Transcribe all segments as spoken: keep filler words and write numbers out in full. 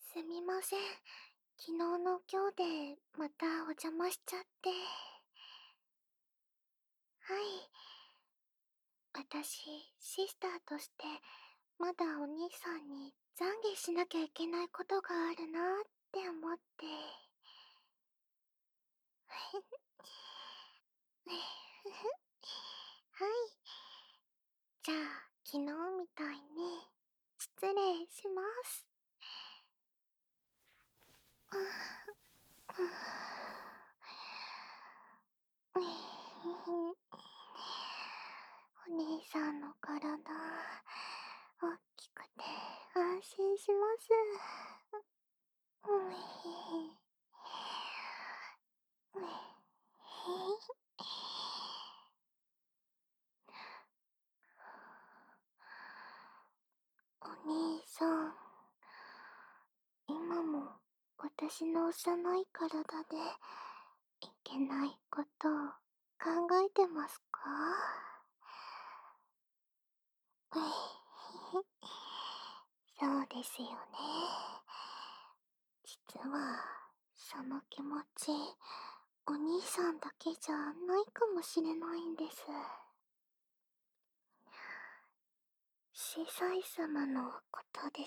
すみません。昨日の今日でまたお邪魔しちゃって。はい。私、シスターとしてまだお兄さんに懺悔しなきゃいけないことがあるなって思って。はい。じゃあ、昨日みたいに失礼します。お兄さんの体、大きくて安心します。お兄さん、今も私の幼い体でいけないことを考えてますか？そうですよね。実は、その気持ち、お兄さんだけじゃないかもしれないんです。司祭様のことです。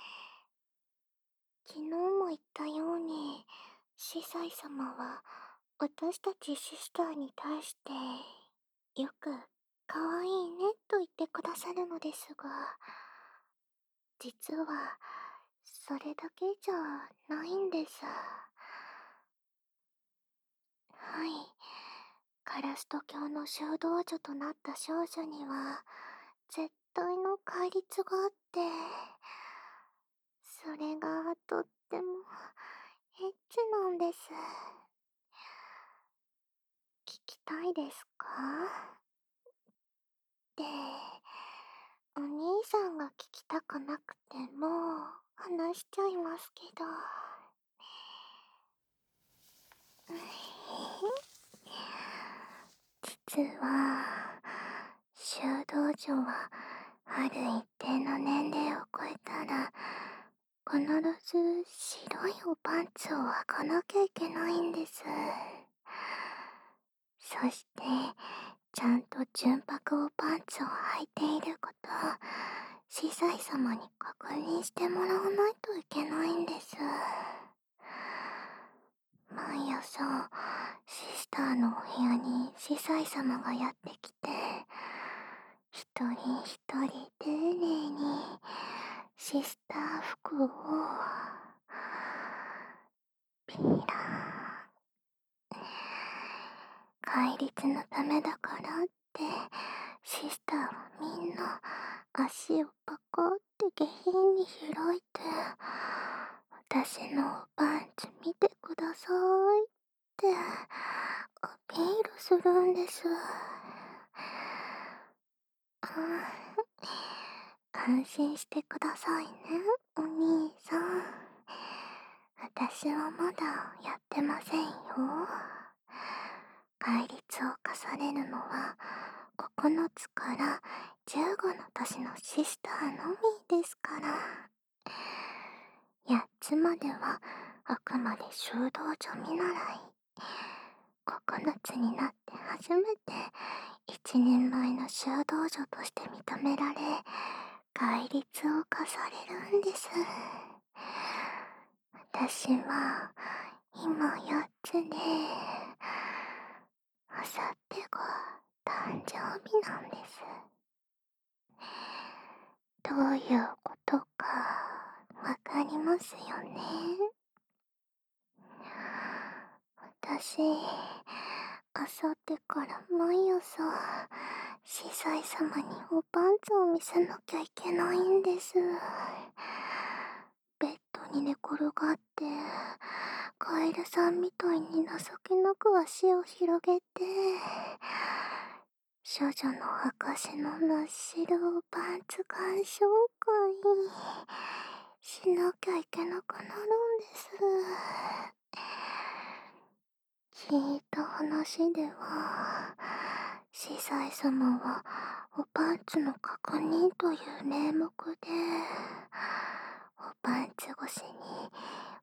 昨日も言ったように、司祭様は私たちシスターに対して、よく可愛いねと言ってくださるのですが、実は、それだけじゃないんです。はい。カラスト教の修道女となった少女には、絶対の戒律があって、それがとっても、エッチなんです。聞きたいですか？で、お兄さんが聞きたくなくても、話しちゃいますけど。実は、修道女は、ある一定の年齢を超えたら、必ず白いおパンツを履かなきゃいけないんです。そして、ちゃんと純白おパンツを履いていること、司祭様に確認してもらわないといけないんです。毎朝、シスターのお部屋に司祭様がやってきて、一人一人丁寧にシスター服をピラ戒律のためだからってシスターはみんな足をパコって下品に開いて、私のパンツ見てくださいってアピールするんです。安心してくださいね、お兄さん。私はまだやってませんよ。戒律を課されるのはここのつからじゅうごの年のシスターのみですから。やっつまではあくまで修道女見習い。ここのつになって初めて一人前の修道女として認められ、戒律を課されるんです。私は今やっつで、あさってが誕生日なんです。どういうことかわかりますよね？私、あさってから毎朝、司祭様におパンツを見せなきゃいけないんです。ベッドに寝転がって、カエルさんみたいに情けなく足を広げて、処女の証の真っ白パンツ鑑賞会しなきゃいけなくなるんです。聞いた話では、司祭様はおパンツの確認という名目で、おパンツ越しに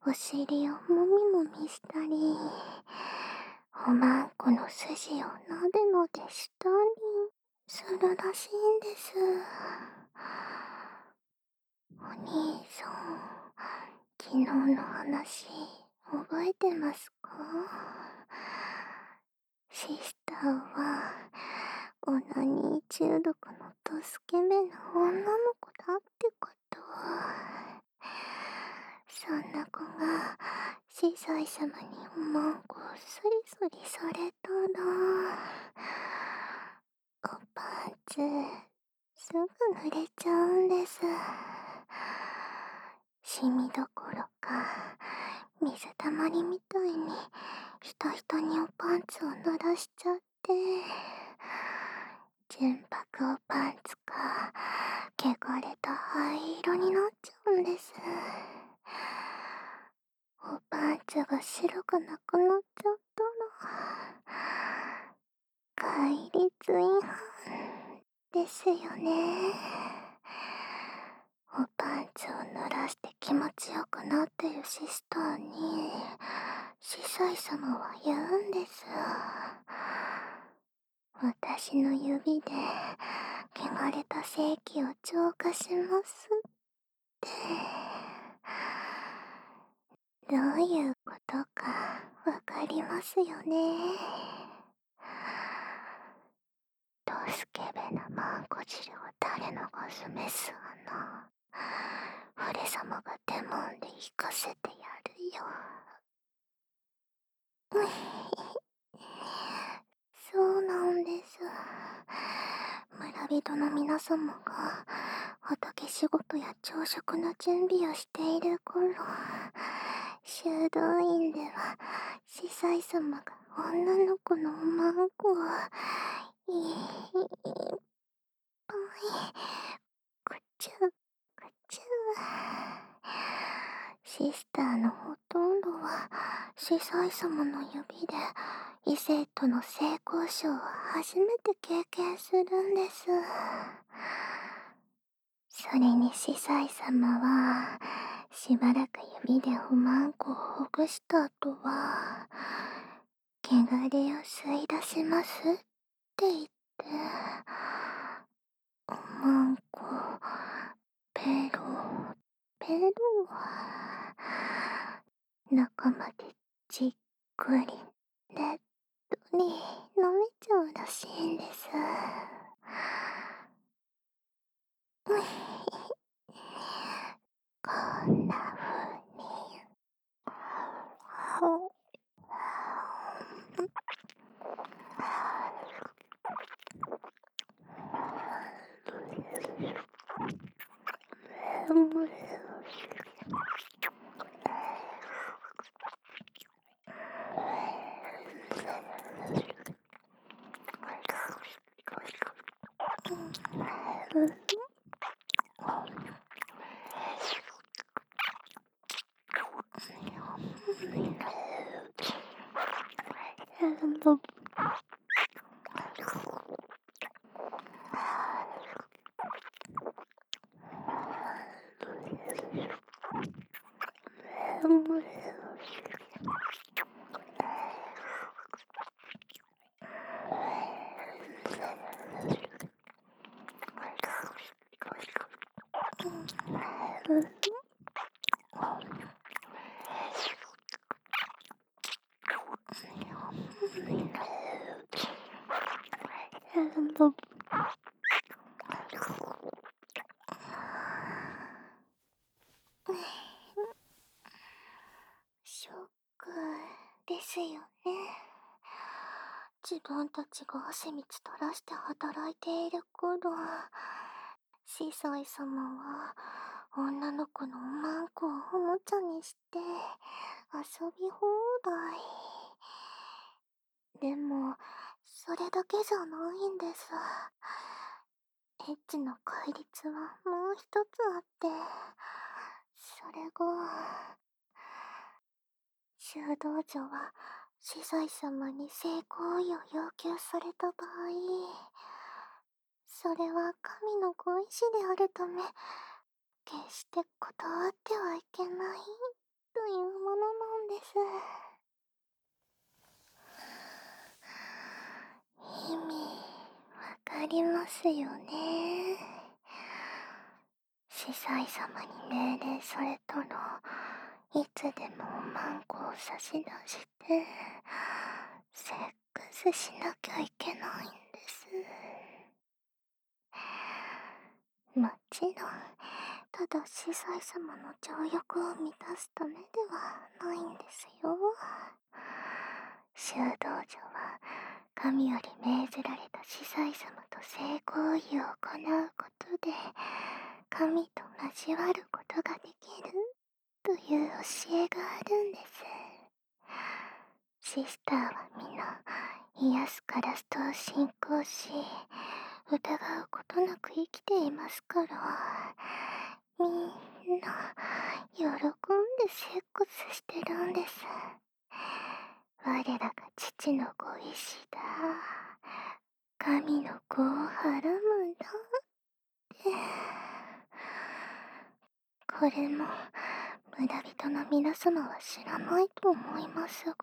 お尻をもみもみしたり、おまんこの筋をなでなでしたりするらしいんです。お兄さん、昨日の話覚えてますか？シスターはオナニー中毒のドスケベな女の子だってこと。そんな子が司祭様におまんこをスリスリされたら、おパンツすぐ濡れちゃうんです。シミどころか水たまりみたいにひたひたにおパンツを濡らしちゃって、純白おパンツか汚れた灰色になっちゃうんです。おパンツが白くなくなっちゃったら戒律違反ですよね。おパンツを濡らして気持ちよくなってるシスターに司祭様は言うんです。私の指で汚れた精気を浄化しますって。どういうことかわかりますよね。ドスケベなマンコ汁を垂れ流すメス穴、俺様がデモンで引かせてやるよ。そうなんです。村人の皆様が畑仕事や朝食の準備をしている頃、修道院では司祭様が女の子のおまんこをいっぱいくちゅくちゅ。シスターのほとんどは司祭様の指で異性との性交渉を初めて経験するんです。それに司祭様はしばらく指でおまんこをほぐした後は、汚れを吸い出しますって言って、おまんこペロペロ中までじっくりねっとり飲めちゃうらしいんです。こんな風にショックですよね。自分たちが汗水垂らして働いている頃、司祭様は女の子のおまんこをおもちゃにして遊び放題。でもそれだけじゃないんです。エッチの戒律はもう一つあって、それが修道女は司祭様に性行為を要求された場合、それは神のご意志であるため決して断ってはいけないというものなんです。意味、わかりますよね。司祭様に命令されたらいつでもおまんこを差し出してセックスしなきゃいけないんです。もちろんただ司祭様の情欲を満たすためではないんですよ。修道女は神より命ぜられた司祭様と性行為を行うことで神と交わることができるという教えがあるんです。シスターは皆イエス・カラストを信仰し疑うことなく生きていますから、みんな喜んでセックスしてるんです。我らが父のご意志だ、神の子をはらむんだって。これも村人の皆様は知らないと思いますが、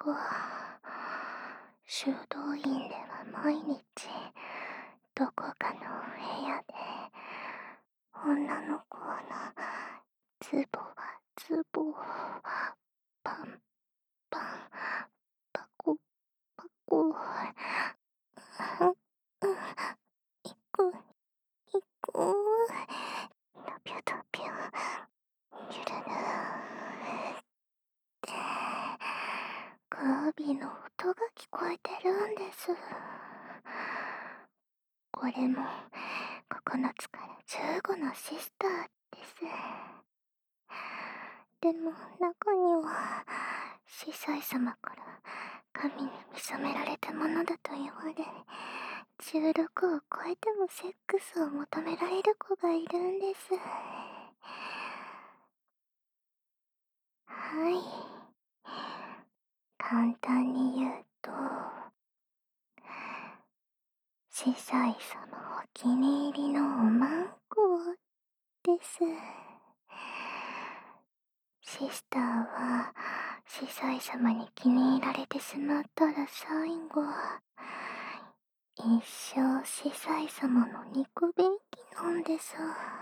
修道院では毎日どこかの部屋で女の子のズボズボパンパンパコパコいくいくタピュタピュゆるるってカービィの音が聞こえてるんです。これもここのつからじゅうごのシスターです。でも中には司祭様から神に見初められたものだと言われ、じゅうろくを超えてもセックスを求められる子がいるんです。はい、簡単に言うと、司祭様お気に入りのおまんこです。シスターは司祭様に気に入られてしまったら最後一生司祭様の肉便器なんです。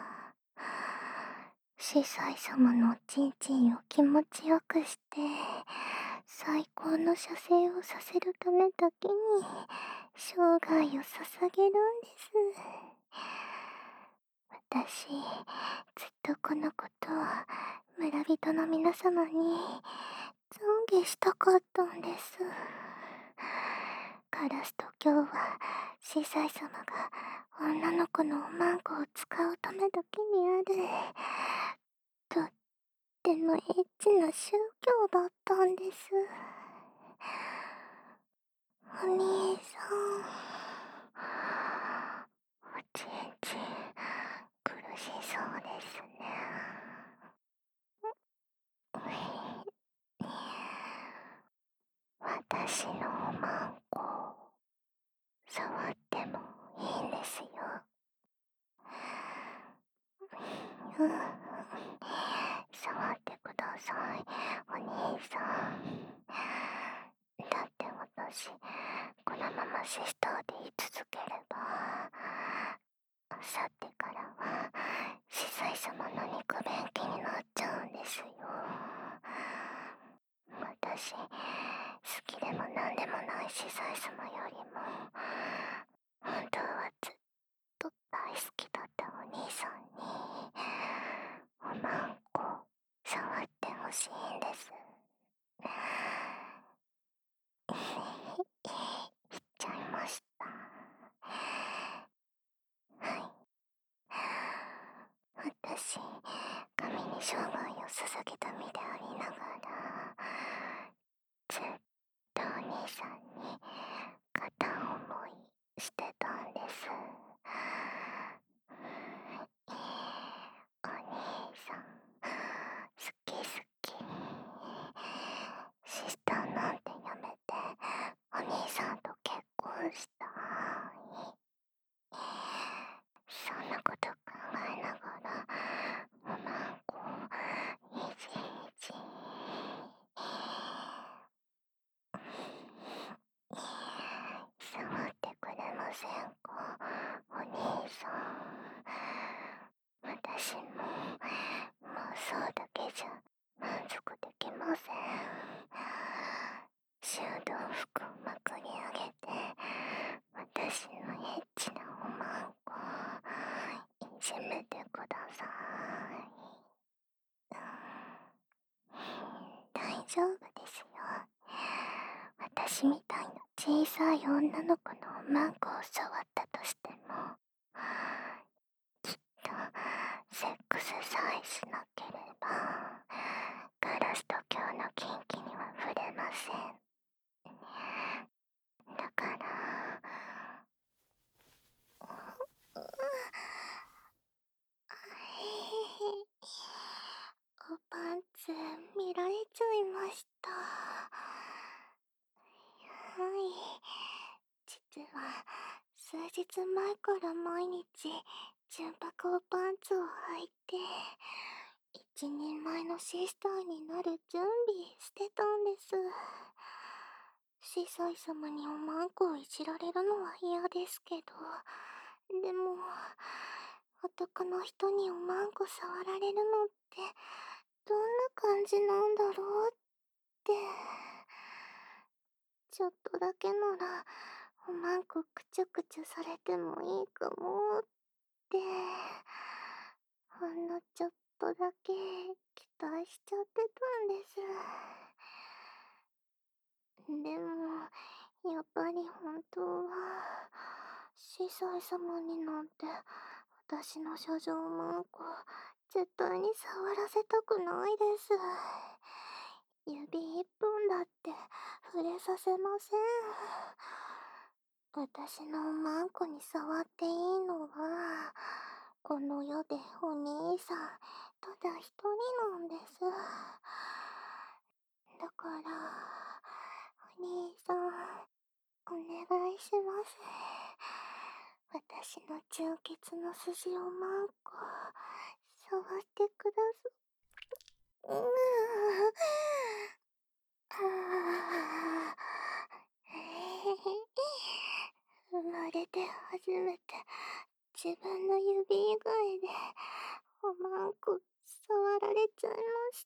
司祭様のおちんちんを気持ちよくして最高の射精をさせるためだけに生涯を捧げるんです。私ずっとこのことを村人の皆様に懺悔したかったんです。カラスト教は司祭様が女の子のおまんこを使うためだけにあるとってもエッチな宗教だったんです。お兄さん、おちんちん苦しそうですね。私のおまんこ触ってもいいんですよ。うん、触ってください、お兄さん。だって私このままシスターでい続ければあさってからは司祭様の肉便器になっちゃうんですよ。私好きでもなんでもない司祭様よりも本当はずっと大好きだったお兄さんにおまんこ触ってほしいんです。言っちゃいました。はい、私神に生涯を捧げた身でありながらずっとお兄さんに片思いしてたんです。お兄さん好き好き。シスターなんてやめてお兄さんと結婚したい。そんなこと考えながらおまんこいじそうだけじゃ満足できません。修道服をまくり上げて、私のエッチなおまんこいじめてください。大丈夫ですよ。私みたいな小さい女の子のおまんこを触ったとしても、きっとセックスさえしなければガラスと今日のキンキには触れません。だからおパンツ見られちゃいました。はい、実は数日前から毎日純白おパンツを履いて一人前のシスターになる準備してたんです。司祭様におまんこをいじられるのは嫌ですけど、でも男の人におまんこ触られるのってどんな感じなんだろうって、ちょっとだけならおまんこくちゅくちゅされてもいいかもって、ほんのちょっとだけ期待しちゃってたんです。でもやっぱり本当は司祭様になんて私の処女マンコ絶対に触らせたくないです。指一本だって触れさせません。私のマンコに触っていいのはこの世でお兄さんただ一人なんです。だからお兄さんお願いします。私の純潔の筋をマンコ触ってください。うーあ生まれて初めて自分の指以外でおまんこ触られちゃいました。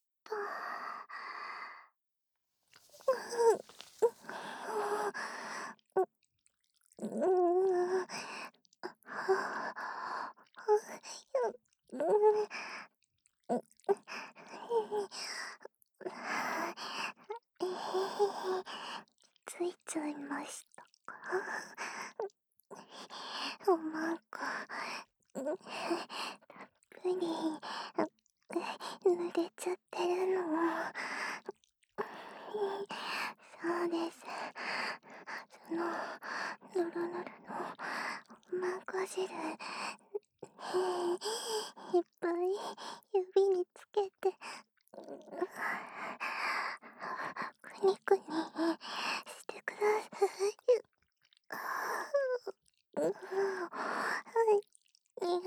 うーん。ついちゃいましたか。おまんこたっぷり濡れちゃってるの。そうです。そのぬるぬるのおまんこ汁いっぱい指につけてくにくにしてください。はい。いや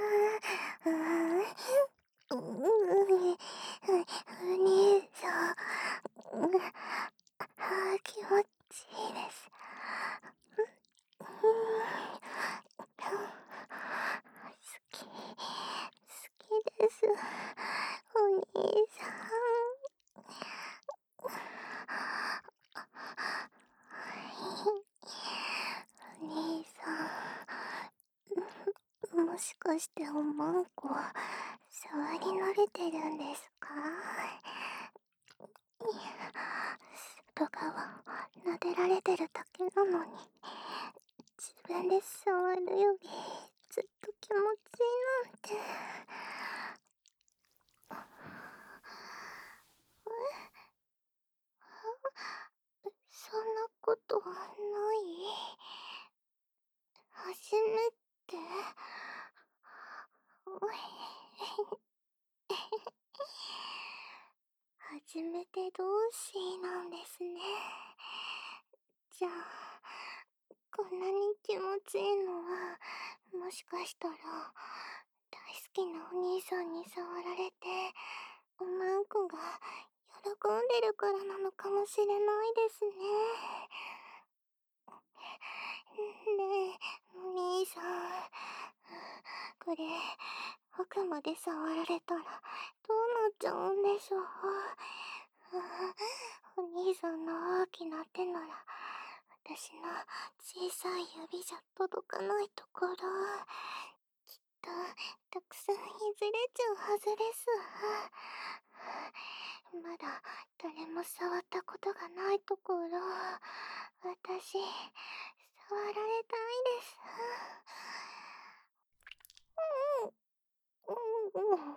ー、うお兄さん、あ気持ちいいです。好き、好きです。お兄さん。お兄さん、もしかしておまんこ触り慣れてるんですか？外側撫でられてるだけなのに自分で触るよりずっと気持ちいいなんて。そんなことない。初めて初めて同士なんですね。じゃあこんなに気持ちいいのはもしかしたら大好きなお兄さんに触られておまんこが喜んでるからなのかもしれないですね。ねえお兄さん、これ奥まで触られたらどうなっちゃうんでしょう。お兄さんの大きな手なら、私の小さい指じゃ届かないところ、きっとたくさんいずれちゃうはずです。まだ誰も触ったことがないところ、私、触られたいです。うんうん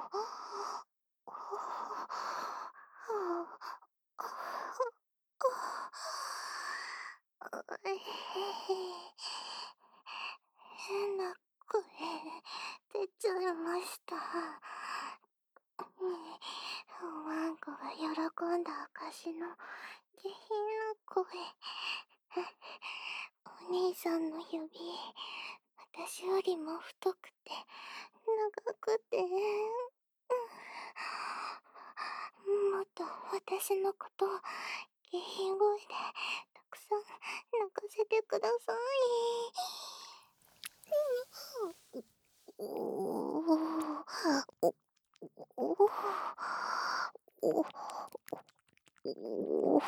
変な声出ちゃいました。ワンコが喜んだ証の下品な声。お兄さんの指、私よりも太くて、長くて、もっと私のことを下品声でたくさん泣かせてください。おおおおおお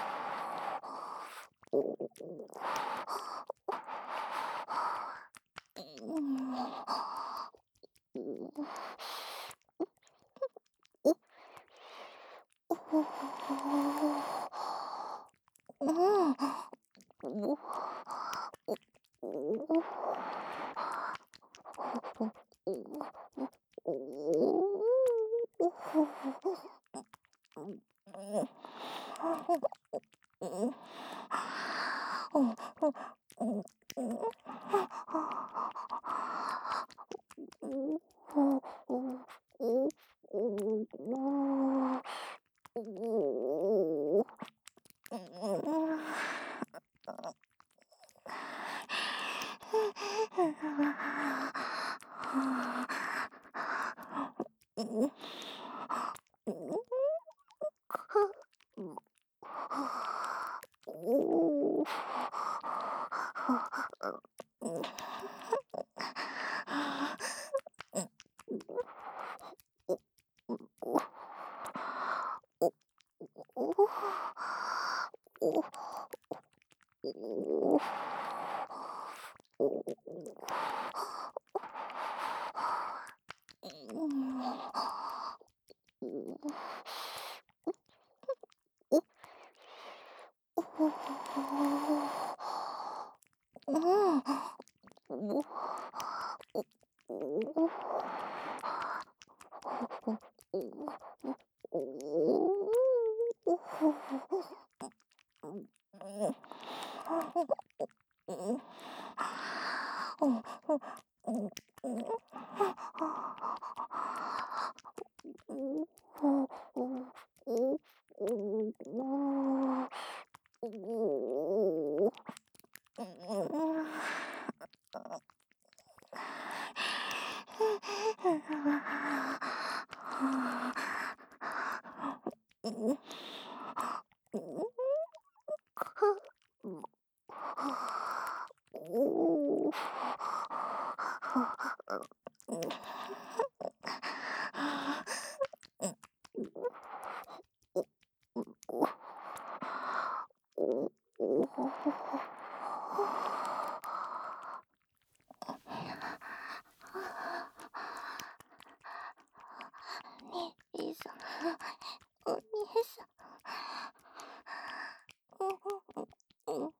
兄さん、お兄さん。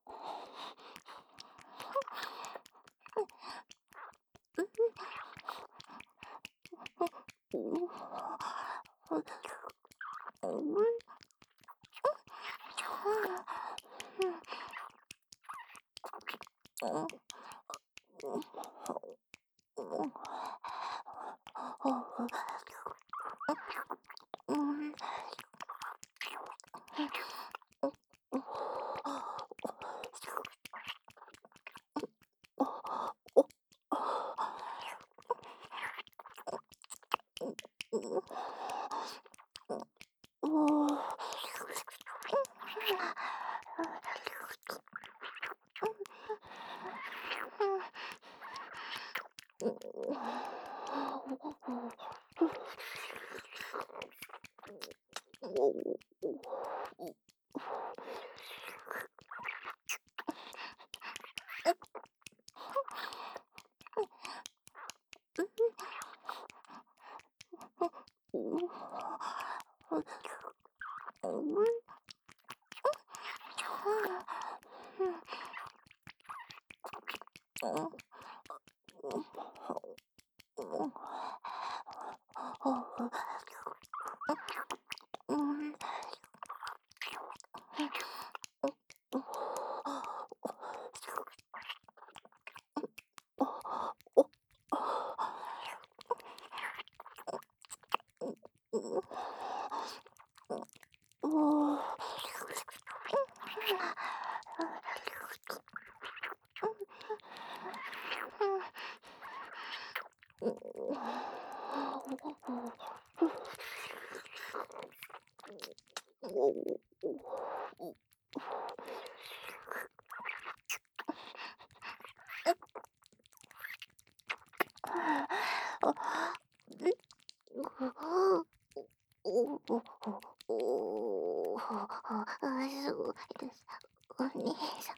すごいです。お兄さ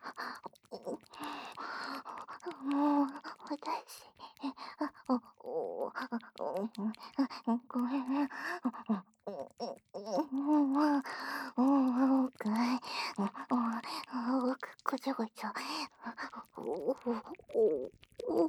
ん。もう、私、あ、お、お、お、ごめんね。もう、お、おかい。お、お、ごちゃごちゃ。お、お、お、お、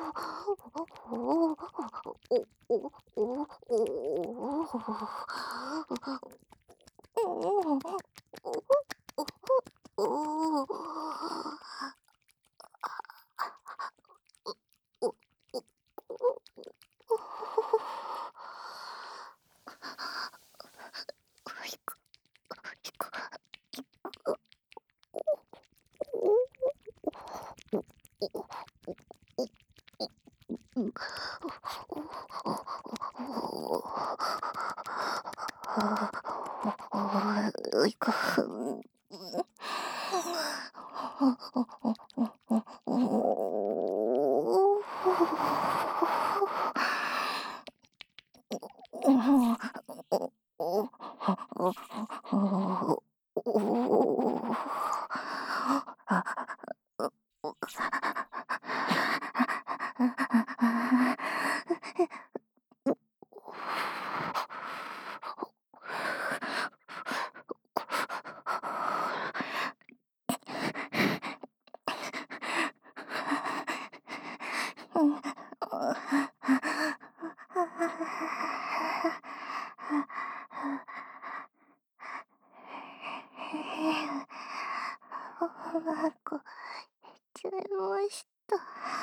お腹ちゃいました。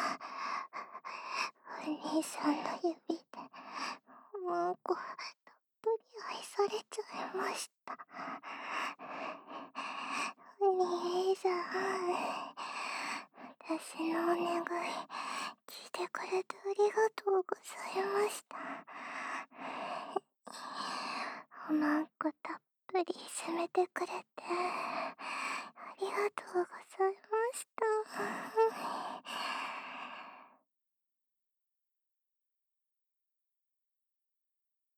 お兄さんの指で、もうこ、たっぷり愛されちゃいました。お兄さん、私のお願い、聞いてくれてありがとうございました。おまんこたっぷり締めてくれて、ありがとうございました。